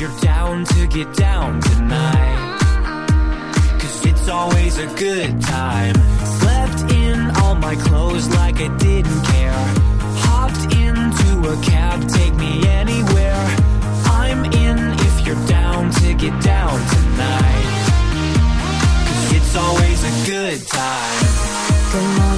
you're down to get down tonight, 'cause it's always a good time. Slept in all my clothes like I didn't care. Hopped into a cab, take me anywhere. I'm in if you're down to get down tonight, 'cause it's always a good time. Good morning.